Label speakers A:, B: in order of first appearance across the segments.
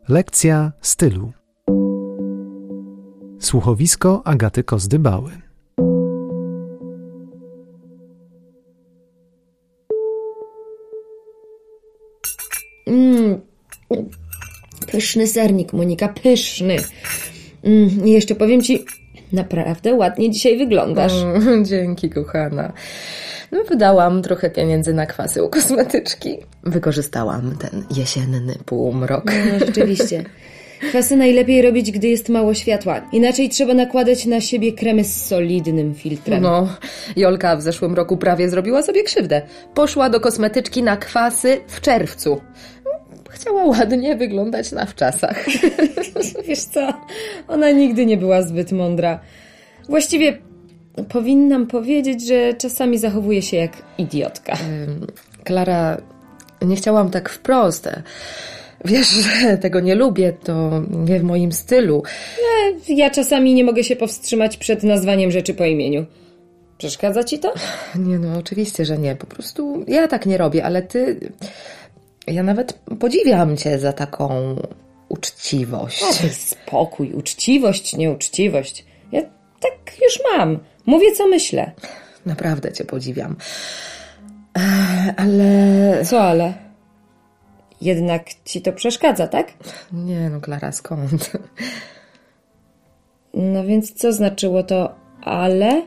A: Lekcja stylu. Słuchowisko Agaty Kozdy-Bały.
B: Pyszny sernik, Monika, pyszny. I jeszcze powiem Ci, naprawdę ładnie dzisiaj wyglądasz.
C: Dzięki, kochana. Wydałam trochę pieniędzy na kwasy u kosmetyczki. Wykorzystałam ten jesienny półmrok.
B: No, rzeczywiście. Kwasy najlepiej robić, gdy jest mało światła. Inaczej trzeba nakładać na siebie kremy z solidnym filtrem.
C: No, Jolka w zeszłym roku prawie zrobiła sobie krzywdę. Poszła do kosmetyczki na kwasy w czerwcu. Chciała ładnie wyglądać na wczasach.
B: Wiesz co, ona nigdy nie była zbyt mądra. Właściwie powinnam powiedzieć, że czasami zachowuje się jak idiotka.
C: Klara, nie chciałam tak wprost. Wiesz, że tego nie lubię, to nie w moim stylu.
B: Ja czasami nie mogę się powstrzymać przed nazwaniem rzeczy po imieniu. Przeszkadza Ci to?
C: Nie no, oczywiście, że nie. Po prostu ja tak nie robię, ale ty... Ja nawet podziwiam cię za taką uczciwość.
B: Daj spokój, uczciwość, nieuczciwość. Ja tak już mam. Mówię, co myślę.
C: Naprawdę cię podziwiam. Ale...
B: Co ale? Jednak Ci to przeszkadza, tak?
C: Nie no, Klara, skąd?
B: No więc co znaczyło to ale?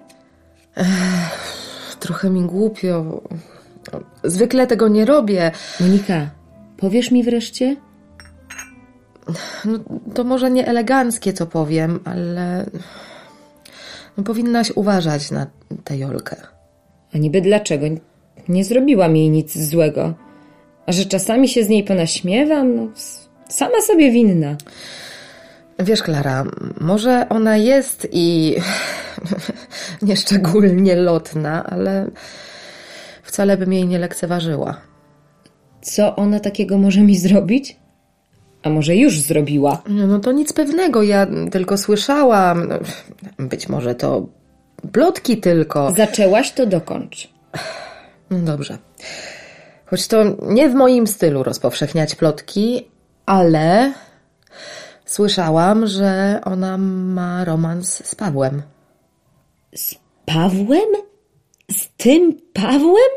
C: Trochę mi głupio. Zwykle tego nie robię.
B: Monika, powiesz mi wreszcie?
C: No, to może nie eleganckie, co powiem, ale... No, powinnaś uważać na tę Jolkę.
B: A niby dlaczego? Nie zrobiłam jej nic złego. A że czasami się z niej ponaśmiewam, no sama sobie winna.
C: Wiesz, Klara, może ona jest i nieszczególnie lotna, ale wcale bym jej nie lekceważyła.
B: Co ona takiego może mi zrobić? A może już zrobiła?
C: No to nic pewnego, ja tylko słyszałam. Być może to plotki tylko.
B: Zaczęłaś, to dokończ.
C: No dobrze. Choć to nie w moim stylu rozpowszechniać plotki, ale słyszałam, że ona ma romans z Pawłem.
B: Z Pawłem? Z tym Pawłem?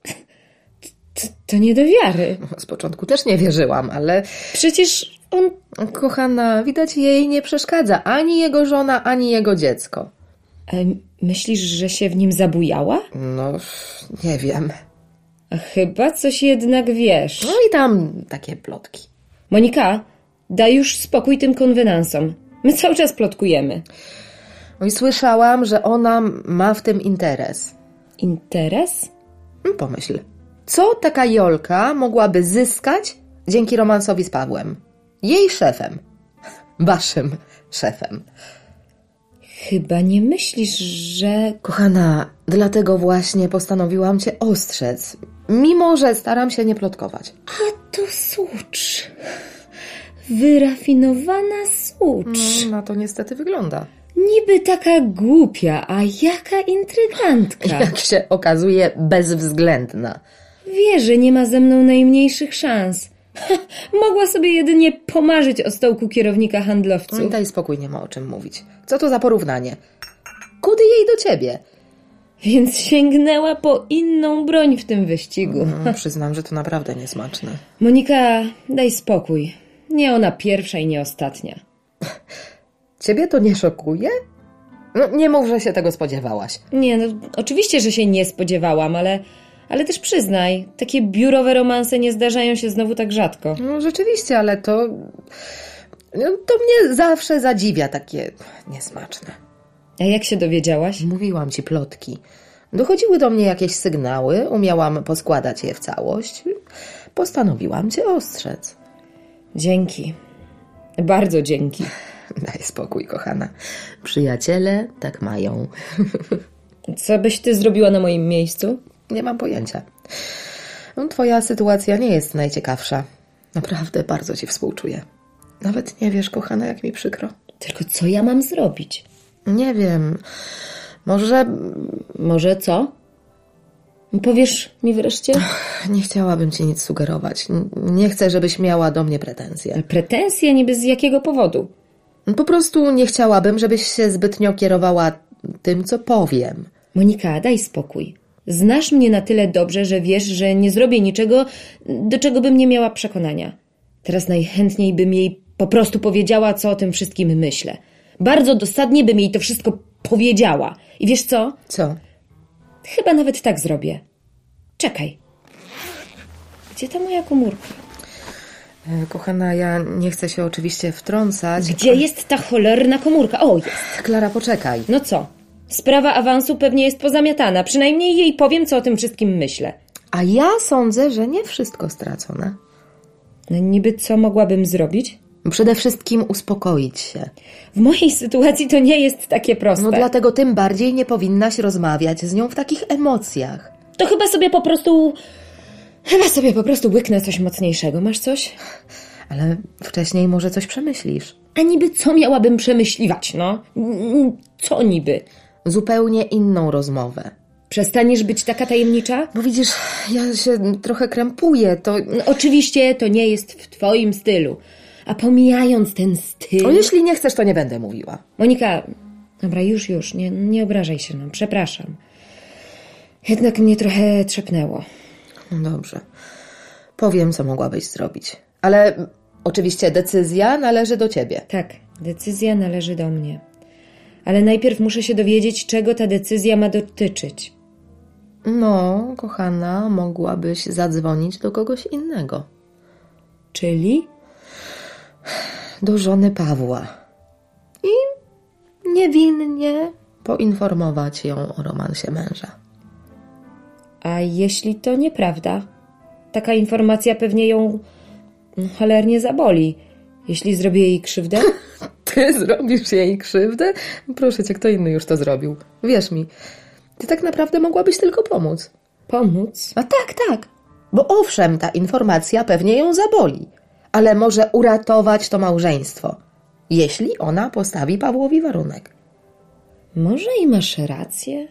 B: To nie do wiary.
C: Z początku też nie wierzyłam, ale...
B: Przecież on...
C: Kochana, widać jej nie przeszkadza ani jego żona, ani jego dziecko.
B: Myślisz, że się w nim zabujała?
C: No, nie wiem.
B: A chyba coś jednak wiesz.
C: No i tam takie plotki.
B: Monika, daj już spokój tym konwenansom. My cały czas plotkujemy.
C: No i słyszałam, że ona ma w tym interes.
B: Interes?
C: Pomyśl. Co taka Jolka mogłaby zyskać dzięki romansowi z Pawłem? Jej szefem. Waszym szefem.
B: Chyba nie myślisz, że...
C: Kochana, dlatego właśnie postanowiłam cię ostrzec. Mimo, że staram się nie plotkować.
B: A to sucz. Wyrafinowana sucz.
C: No, na to niestety wygląda.
B: Niby taka głupia, a jaka intrygantka.
C: Jak się okazuje, bezwzględna.
B: Wie, że nie ma ze mną najmniejszych szans. Mogła sobie jedynie pomarzyć o stołku kierownika handlowców.
C: No, daj spokój, nie ma o czym mówić. Co to za porównanie? Kudy jej do ciebie?
B: Więc sięgnęła po inną broń w tym wyścigu.
C: Przyznam, że to naprawdę niesmaczne.
B: Monika, daj spokój. Nie ona pierwsza i nie ostatnia.
C: Ciebie to nie szokuje? No, nie mów, że się tego spodziewałaś.
B: Nie, no oczywiście, że się nie spodziewałam, ale też przyznaj, takie biurowe romanse nie zdarzają się znowu tak rzadko.
C: No rzeczywiście, ale to mnie zawsze zadziwia, takie niesmaczne.
B: A jak się dowiedziałaś?
C: Mówiłam ci plotki. Dochodziły do mnie jakieś sygnały, umiałam poskładać je w całość. Postanowiłam cię ostrzec.
B: Dzięki. Bardzo dzięki.
C: Daj spokój, kochana. Przyjaciele tak mają.
B: Co byś ty zrobiła na moim miejscu?
C: Nie mam pojęcia. No, twoja sytuacja nie jest najciekawsza. Naprawdę bardzo ci współczuję. Nawet nie wiesz, kochana, jak mi przykro.
B: Tylko co ja mam zrobić?
C: Nie wiem. Może...
B: Może co? Powiesz mi wreszcie?
C: Nie chciałabym ci nic sugerować. Nie chcę, żebyś miała do mnie pretensje.
B: Pretensje niby z jakiego powodu?
C: Po prostu nie chciałabym, żebyś się zbytnio kierowała tym, co powiem.
B: Monika, daj spokój. Znasz mnie na tyle dobrze, że wiesz, że nie zrobię niczego, do czego bym nie miała przekonania. Teraz najchętniej bym jej po prostu powiedziała, co o tym wszystkim myślę. Bardzo dosadnie bym jej to wszystko powiedziała. I wiesz co?
C: Co?
B: Chyba nawet tak zrobię. Czekaj. Gdzie ta moja komórka?
C: Kochana, ja nie chcę się oczywiście wtrącać.
B: Gdzie jest ta cholerna komórka? O, jest.
C: Klara, poczekaj.
B: No co? Sprawa awansu pewnie jest pozamiatana. Przynajmniej jej powiem, co o tym wszystkim myślę.
C: A ja sądzę, że nie wszystko stracone.
B: No niby co mogłabym zrobić?
C: Przede wszystkim uspokoić się.
B: W mojej sytuacji to nie jest takie proste.
C: No dlatego tym bardziej nie powinnaś rozmawiać z nią w takich emocjach.
B: To chyba sobie po prostu łyknę coś mocniejszego. Masz coś?
C: Ale wcześniej może coś przemyślisz.
B: A niby co miałabym przemyśliwać, no? Co niby?
C: Zupełnie inną rozmowę.
B: Przestaniesz być taka tajemnicza?
C: Bo widzisz, ja się trochę krępuję, to...
B: No, oczywiście to nie jest w twoim stylu. A pomijając ten styl...
C: O, jeśli nie chcesz, to nie będę mówiła.
B: Monika, dobra, już, nie obrażaj się, no, przepraszam. Jednak mnie trochę trzepnęło.
C: No dobrze. Powiem, co mogłabyś zrobić. Ale oczywiście decyzja należy do ciebie.
B: Tak, decyzja należy do mnie. Ale najpierw muszę się dowiedzieć, czego ta decyzja ma dotyczyć.
C: No, kochana, mogłabyś zadzwonić do kogoś innego.
B: Czyli?
C: Do żony Pawła. I niewinnie poinformować ją o romansie męża.
B: A jeśli to nieprawda? Taka informacja pewnie ją cholernie zaboli. Jeśli zrobię jej krzywdę?
C: Ty zrobisz jej krzywdę? Proszę cię, kto inny już to zrobił. Wierz mi, ty tak naprawdę mogłabyś tylko pomóc.
B: Pomóc?
C: A tak. Bo owszem, ta informacja pewnie ją zaboli, ale może uratować to małżeństwo, jeśli ona postawi Pawłowi warunek.
B: Może i masz rację.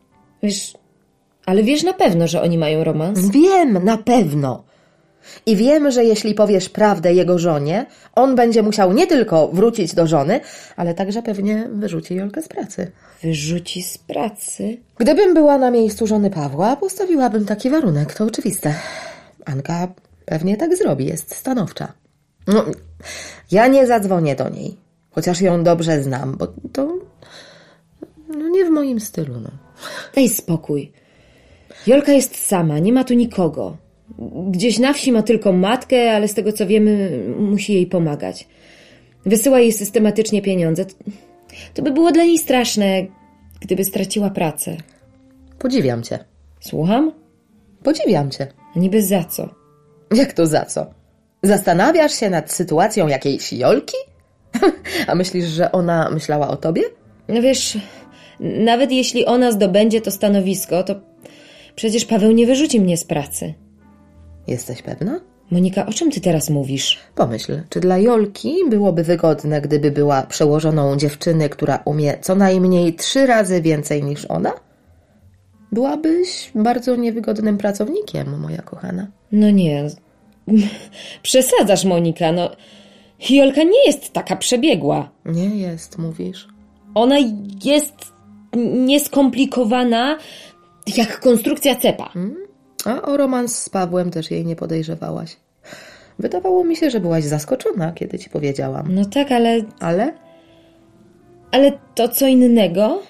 B: Ale wiesz na pewno, że oni mają romans?
C: Wiem, na pewno. I wiem, że jeśli powiesz prawdę jego żonie, on będzie musiał nie tylko wrócić do żony, ale także pewnie wyrzuci Jolkę z pracy.
B: Wyrzuci z pracy?
C: Gdybym była na miejscu żony Pawła, postawiłabym taki warunek, to oczywiste. Anka pewnie tak zrobi, jest stanowcza. No, ja nie zadzwonię do niej, chociaż ją dobrze znam, bo to nie w moim stylu. No.
B: Daj spokój. Jolka jest sama, nie ma tu nikogo. Gdzieś na wsi ma tylko matkę, ale z tego co wiemy, musi jej pomagać. Wysyła jej systematycznie pieniądze. To by było dla niej straszne, gdyby straciła pracę.
C: Podziwiam cię.
B: Słucham?
C: Podziwiam cię.
B: A niby za co?
C: Jak to za co? Zastanawiasz się nad sytuacją jakiejś Jolki? A myślisz, że ona myślała o tobie?
B: No wiesz, nawet jeśli ona zdobędzie to stanowisko, to przecież Paweł nie wyrzuci mnie z pracy.
C: Jesteś pewna?
B: Monika, o czym ty teraz mówisz?
C: Pomyśl, czy dla Jolki byłoby wygodne, gdyby była przełożoną dziewczyny, która umie co najmniej 3 razy więcej niż ona? Byłabyś bardzo niewygodnym pracownikiem, moja kochana.
B: No nie. Przesadzasz, Monika, no. Jolka nie jest taka przebiegła.
C: Nie jest, mówisz.
B: Ona jest nieskomplikowana jak konstrukcja cepa.
C: A o romans z Pawłem też jej nie podejrzewałaś. Wydawało mi się, że byłaś zaskoczona, kiedy ci powiedziałam.
B: No tak, ale...
C: Ale?
B: Ale to co innego?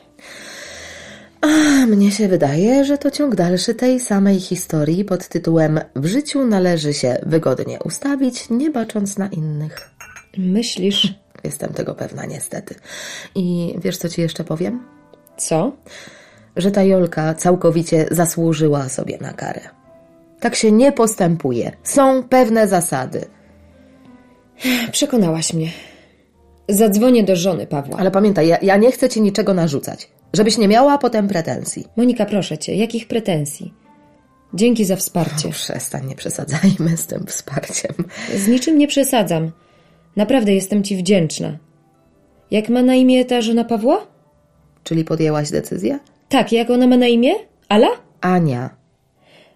C: A mnie się wydaje, że to ciąg dalszy tej samej historii pod tytułem W życiu należy się wygodnie ustawić, nie bacząc na innych.
B: Myślisz?
C: Jestem tego pewna, niestety. I wiesz, co ci jeszcze powiem?
B: Co?
C: Że ta Jolka całkowicie zasłużyła sobie na karę. Tak się nie postępuje. Są pewne zasady.
B: Przekonałaś mnie. Zadzwonię do żony Pawła.
C: Ale pamiętaj, ja nie chcę ci niczego narzucać. Żebyś nie miała potem pretensji.
B: Monika, proszę cię, jakich pretensji? Dzięki za wsparcie.
C: Przestań, nie przesadzajmy z tym wsparciem.
B: Z niczym nie przesadzam. Naprawdę jestem ci wdzięczna. Jak ma na imię ta żona Pawła?
C: Czyli podjęłaś decyzję?
B: Tak, jak ona ma na imię? Ala?
C: Ania.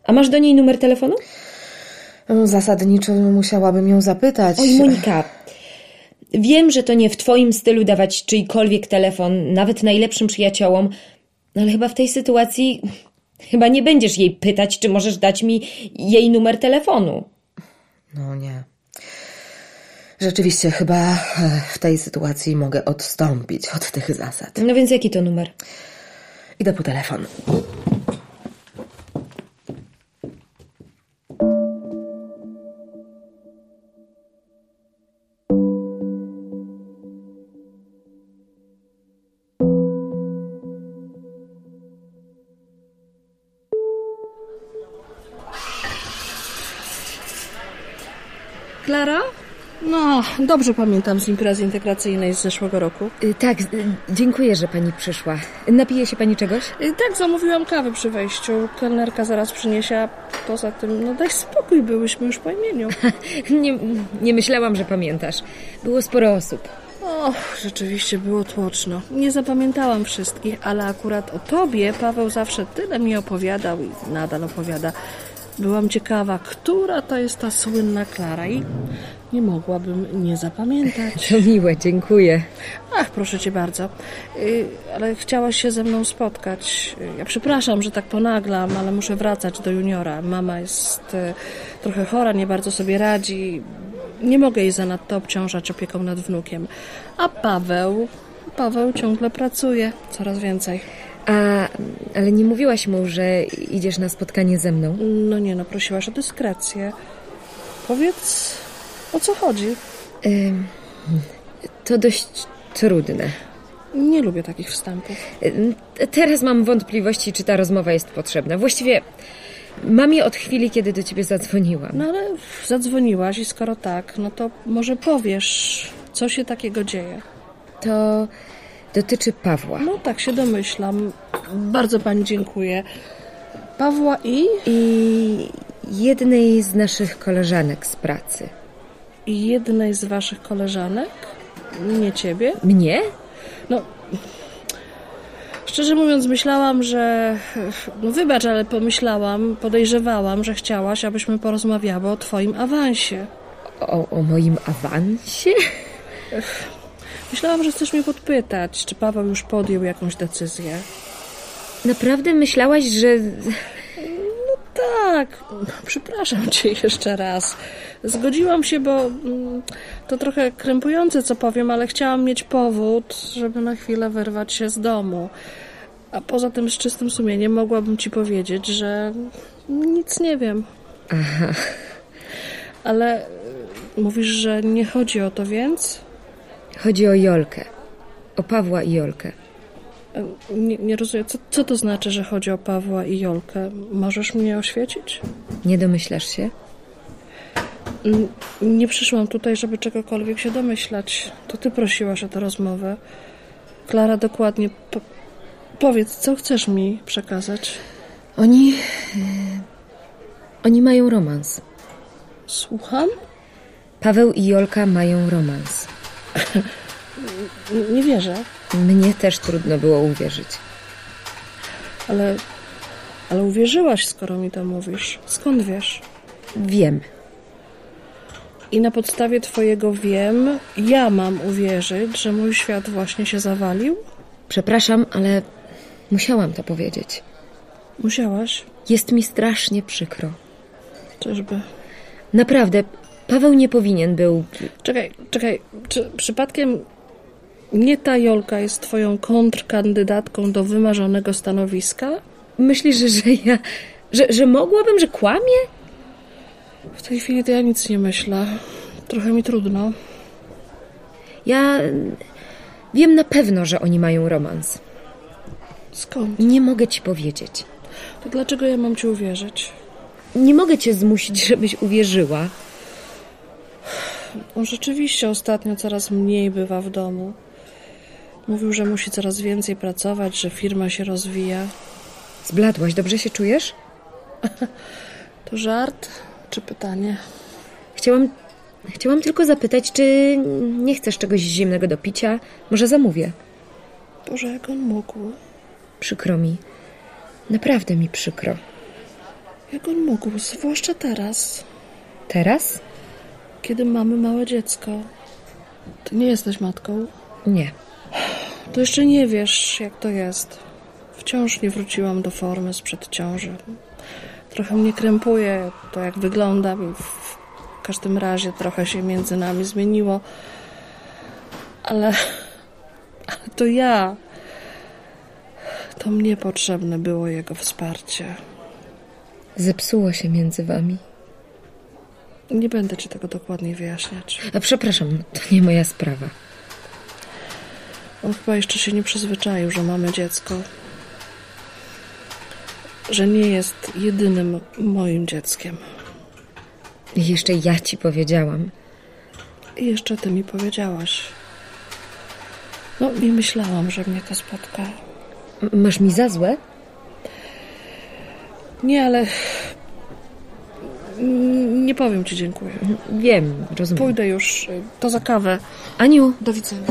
B: A masz do niej numer telefonu?
C: Zasadniczo musiałabym ją zapytać.
B: Oj, Monika, wiem, że to nie w twoim stylu dawać czyjkolwiek telefon, nawet najlepszym przyjaciołom, ale chyba w tej sytuacji chyba nie będziesz jej pytać, czy możesz dać mi jej numer telefonu.
C: No nie. Rzeczywiście chyba w tej sytuacji mogę odstąpić od tych zasad.
B: No więc jaki to numer?
C: Idę po telefon.
D: Klara? No, dobrze pamiętam z imprezy integracyjnej z zeszłego roku.
B: Tak, dziękuję, że pani przyszła. Napije się pani czegoś?
D: Tak, zamówiłam kawę przy wejściu. Kelnerka zaraz przyniesie, a poza tym, no daj spokój, byłyśmy już po imieniu.
B: Nie myślałam, że pamiętasz. Było sporo osób.
D: Och, rzeczywiście było tłoczno. Nie zapamiętałam wszystkich, ale akurat o tobie Paweł zawsze tyle mi opowiadał i nadal opowiada. Byłam ciekawa, która to jest ta słynna Klara i nie mogłabym nie zapamiętać.
B: To miłe, dziękuję.
D: Ach, proszę cię bardzo. Ale chciałaś się ze mną spotkać. Ja przepraszam, że tak ponaglam, ale muszę wracać do juniora. Mama jest trochę chora, nie bardzo sobie radzi. Nie mogę jej zanadto obciążać opieką nad wnukiem. A Paweł ciągle pracuje. Coraz więcej.
B: Ale nie mówiłaś mu, że idziesz na spotkanie ze mną?
D: No nie, no prosiłaś o dyskrecję. Powiedz, o co chodzi?
B: To dość trudne.
D: Nie lubię takich wstępów.
B: Teraz mam wątpliwości, czy ta rozmowa jest potrzebna. Właściwie mam je od chwili, kiedy do ciebie zadzwoniłam.
D: No ale zadzwoniłaś i skoro tak, no to może powiesz, co się takiego dzieje.
B: To dotyczy Pawła.
D: No tak się domyślam. Bardzo pani dziękuję. Pawła i
B: jednej z naszych koleżanek z pracy.
D: jednej z waszych koleżanek? Nie ciebie?
B: Mnie?
D: No, szczerze mówiąc myślałam, że... No wybacz, ale podejrzewałam, że chciałaś, abyśmy porozmawiały o twoim awansie.
B: O moim awansie?
D: Myślałam, że chcesz mnie podpytać, czy Paweł już podjął jakąś decyzję.
B: Naprawdę myślałaś, że...
D: No tak, przepraszam cię jeszcze raz. Zgodziłam się, bo to trochę krępujące, co powiem, ale chciałam mieć powód, żeby na chwilę wyrwać się z domu. A poza tym z czystym sumieniem mogłabym ci powiedzieć, że nic nie wiem.
B: Aha.
D: Ale mówisz, że nie chodzi o to więc?
B: Chodzi o Jolkę. O Pawła i Jolkę.
D: Nie rozumiem. Co to znaczy, że chodzi o Pawła i Jolkę? Możesz mnie oświecić?
B: Nie domyślasz się?
D: Nie przyszłam tutaj, żeby czegokolwiek się domyślać. To ty prosiłaś o tę rozmowę. Klara, dokładnie powiedz, co chcesz mi przekazać?
B: Oni mają romans.
D: Słucham?
B: Paweł i Jolka mają romans.
D: Nie wierzę.
B: Mnie też trudno było uwierzyć.
D: Ale uwierzyłaś, skoro mi to mówisz. Skąd wiesz?
B: Wiem.
D: I na podstawie twojego wiem, ja mam uwierzyć, że mój świat właśnie się zawalił?
B: Przepraszam, ale musiałam to powiedzieć.
D: Musiałaś?
B: Jest mi strasznie przykro.
D: Czyżby?
B: Naprawdę, Paweł nie powinien był...
D: Czekaj. Czy przypadkiem nie ta Jolka jest twoją kontrkandydatką do wymarzonego stanowiska?
B: Myślisz, że mogłabym, że kłamie?
D: W tej chwili to ja nic nie myślę. Trochę mi trudno.
B: Ja wiem na pewno, że oni mają romans.
D: Skąd?
B: Nie mogę ci powiedzieć.
D: To dlaczego ja mam ci uwierzyć?
B: Nie mogę cię zmusić, żebyś uwierzyła.
D: On rzeczywiście ostatnio coraz mniej bywa w domu. Mówił, że musi coraz więcej pracować, że firma się rozwija.
B: Zbladłaś, dobrze się czujesz?
D: To żart czy pytanie?
B: Chciałam tylko zapytać, czy nie chcesz czegoś zimnego do picia? Może zamówię.
D: Boże, jak on mógł?
B: Przykro mi. Naprawdę mi przykro.
D: Jak on mógł, zwłaszcza teraz,
B: Teraz?
D: kiedy mamy małe dziecko? Ty nie jesteś matką?
B: Nie.
D: To jeszcze nie wiesz, jak to jest. Wciąż nie wróciłam do formy sprzed ciąży. Trochę mnie krępuje to, jak wyglądam i w każdym razie trochę się między nami zmieniło. Ale to ja. To mnie potrzebne było jego wsparcie.
B: Zepsuło się między wami.
D: Nie będę ci tego dokładniej wyjaśniać.
B: A przepraszam, to nie moja sprawa.
D: On chyba jeszcze się nie przyzwyczaił, że mamy dziecko. Że nie jest jedynym moim dzieckiem.
B: I jeszcze ja ci powiedziałam.
D: I jeszcze ty mi powiedziałaś. No, nie myślałam, że mnie to spotka.
B: Masz mi za złe?
D: Nie, ale... Nie powiem ci dziękuję.
B: Wiem, rozumiem.
D: Pójdę już. To za kawę.
B: Aniu,
D: Do widzenia.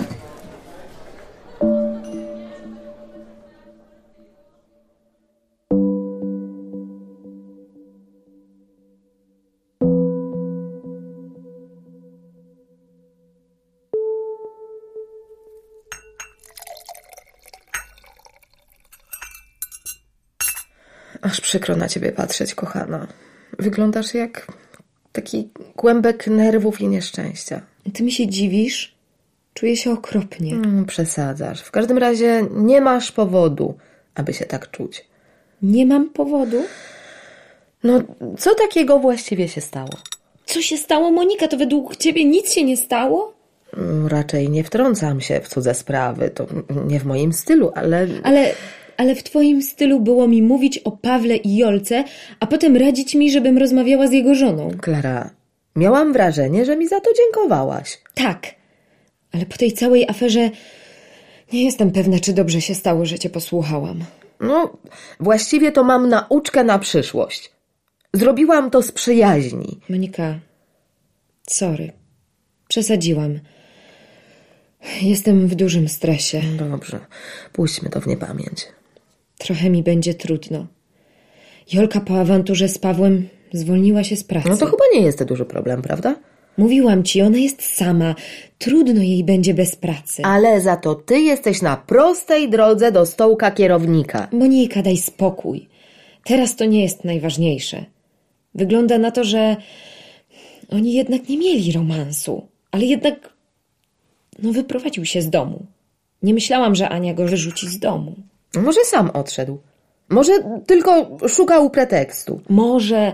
C: Aż przykro na ciebie patrzeć, kochana. Wyglądasz jak taki kłębek nerwów i nieszczęścia.
B: ty mi się dziwisz? Czuję się okropnie.
C: Przesadzasz. W każdym razie nie masz powodu, aby się tak czuć.
B: Nie mam powodu?
C: No, co takiego właściwie się stało?
B: Co się stało, Monika? To według ciebie nic się nie stało?
C: Raczej nie wtrącam się w cudze sprawy. To nie w moim stylu, ale...
B: Ale w twoim stylu było mi mówić o Pawle i Jolce, a potem radzić mi, żebym rozmawiała z jego żoną.
C: Klara, miałam wrażenie, że mi za to dziękowałaś.
B: Tak, ale po tej całej aferze nie jestem pewna, czy dobrze się stało, że cię posłuchałam.
C: No, właściwie to mam nauczkę na przyszłość. Zrobiłam to z przyjaźni.
B: Monika, sorry. Przesadziłam. Jestem w dużym stresie.
C: Dobrze, puśćmy to w niepamięć.
B: Trochę mi będzie trudno. Jolka po awanturze z Pawłem zwolniła się z pracy.
C: No to chyba nie jest to duży problem, prawda?
B: Mówiłam ci, ona jest sama. Trudno jej będzie bez pracy.
C: Ale za to ty jesteś na prostej drodze do stołka kierownika.
B: Monika, daj spokój. Teraz to nie jest najważniejsze. Wygląda na to, że oni jednak nie mieli romansu, ale jednak wyprowadził się z domu. Nie myślałam, że Ania go wyrzuci z domu.
C: Może sam odszedł. Może tylko szukał pretekstu.
B: Może...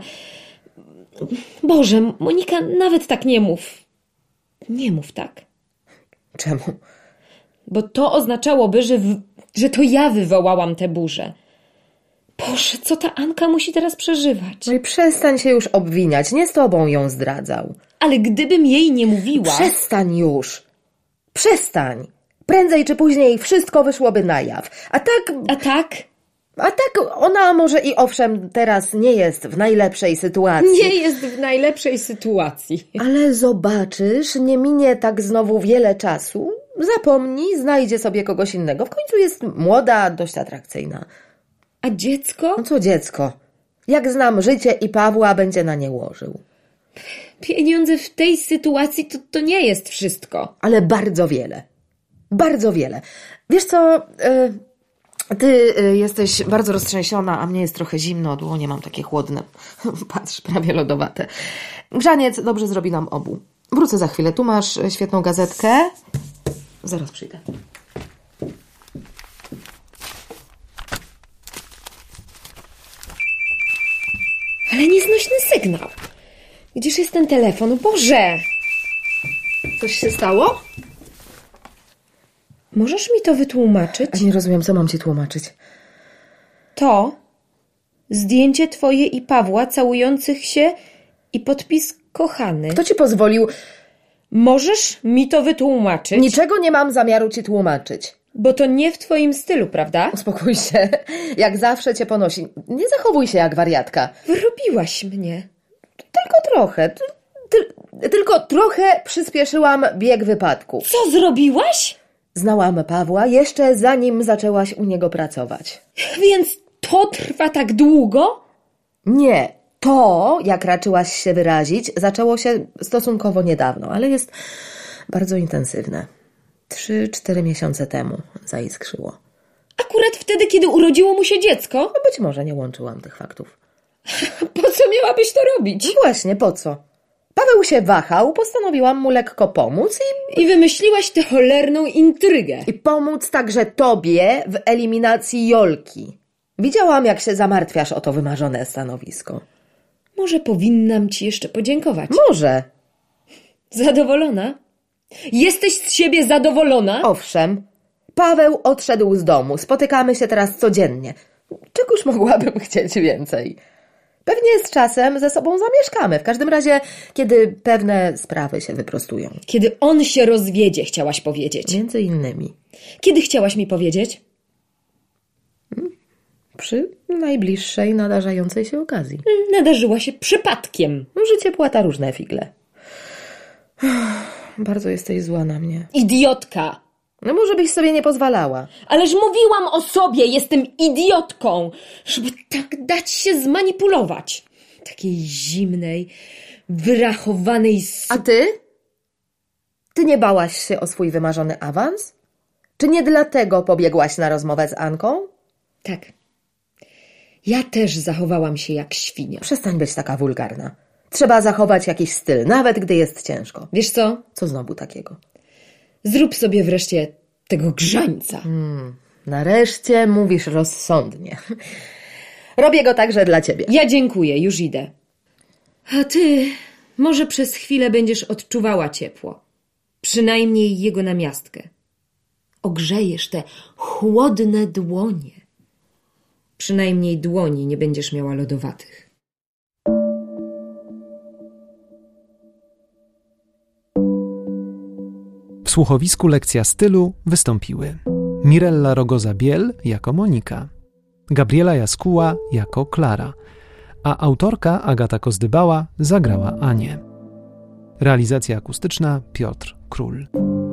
B: Boże, Monika, nawet tak nie mów. Nie mów tak.
C: Czemu?
B: Bo to oznaczałoby, że to ja wywołałam tę burzę. Boże, co ta Anka musi teraz przeżywać?
C: No i przestań się już obwiniać. Nie z tobą ją zdradzał.
B: Ale gdybym jej nie mówiła...
C: Przestań już. Przestań. Prędzej czy później wszystko wyszłoby na jaw. A tak ona może i owszem teraz nie jest w najlepszej sytuacji.
B: Nie jest w najlepszej sytuacji.
C: Ale zobaczysz, nie minie tak znowu wiele czasu. Zapomnij, znajdzie sobie kogoś innego. W końcu jest młoda, dość atrakcyjna.
B: A dziecko?
C: No co dziecko? Jak znam życie i Pawła, będzie na nie łożył.
B: Pieniądze w tej sytuacji to nie jest wszystko.
C: Ale bardzo wiele. Bardzo wiele. Wiesz co... Ty jesteś bardzo roztrzęsiona, a mnie jest trochę zimno, dłonie mam takie chłodne. Patrz, prawie lodowate. Grzaniec dobrze zrobi nam obu. Wrócę za chwilę. Tu masz świetną gazetkę. Zaraz przyjdę.
B: Ale nieznośny sygnał. Gdzież jest ten telefon? Boże!
C: Coś się stało?
B: Możesz mi to wytłumaczyć?
C: Nie rozumiem, co mam ci tłumaczyć.
B: To zdjęcie twoje i Pawła całujących się i podpis kochany.
C: Kto ci pozwolił?
B: Możesz mi to wytłumaczyć?
C: Niczego nie mam zamiaru ci tłumaczyć.
B: Bo to nie w twoim stylu, prawda?
C: Uspokój się. Jak zawsze cię ponosi. Nie zachowuj się jak wariatka.
B: Wyrobiłaś mnie.
C: Tylko trochę. Tylko trochę przyspieszyłam bieg wypadku.
B: Co zrobiłaś?
C: Znałam Pawła jeszcze zanim zaczęłaś u niego pracować.
B: Więc to trwa tak długo?
C: Nie. To, jak raczyłaś się wyrazić, zaczęło się stosunkowo niedawno, ale jest bardzo intensywne. 3-4 miesiące temu zaiskrzyło.
B: Akurat wtedy, kiedy urodziło mu się dziecko?
C: No być może nie łączyłam tych faktów.
B: Po co miałabyś to robić?
C: No właśnie, po co? Paweł się wahał, postanowiłam mu lekko pomóc
B: I wymyśliłaś tę cholerną intrygę.
C: i pomóc także tobie w eliminacji Jolki. Widziałam, jak się zamartwiasz o to wymarzone stanowisko.
B: Może powinnam ci jeszcze podziękować.
C: Może.
B: Zadowolona? Jesteś z siebie zadowolona?
C: Owszem, Paweł odszedł z domu. Spotykamy się teraz codziennie. Czegoż mogłabym chcieć więcej? Pewnie z czasem ze sobą zamieszkamy. W każdym razie, kiedy pewne sprawy się wyprostują.
B: Kiedy on się rozwiedzie, chciałaś powiedzieć.
C: Między innymi.
B: Kiedy chciałaś mi powiedzieć?
C: Przy najbliższej nadarzającej się okazji.
B: Nadarzyła się przypadkiem.
C: Życie płata różne figle. Bardzo jesteś zła na mnie.
B: Idiotka!
C: No może byś sobie nie pozwalała.
B: Ależ mówiłam o sobie, jestem idiotką, żeby tak dać się zmanipulować. Takiej zimnej, wyrachowanej
C: A ty? Ty nie bałaś się o swój wymarzony awans? Czy nie dlatego pobiegłaś na rozmowę z Anką?
B: Tak. Ja też zachowałam się jak świnia.
C: Przestań być taka wulgarna. Trzeba zachować jakiś styl, nawet gdy jest ciężko.
B: Wiesz co?
C: Co znowu takiego?
B: Zrób sobie wreszcie tego grzańca.
C: Nareszcie mówisz rozsądnie. Robię go także dla ciebie.
B: Ja dziękuję, już idę. A ty może przez chwilę będziesz odczuwała ciepło. Przynajmniej jego namiastkę. Ogrzejesz te chłodne dłonie. Przynajmniej dłoni nie będziesz miała lodowatych.
A: W słuchowisku Lekcja stylu wystąpiły Mirella Rogoza-Biel jako Monika, Gabriela Jaskuła jako Klara, a autorka Agata Kozdybała zagrała Anię. Realizacja akustyczna Piotr Król.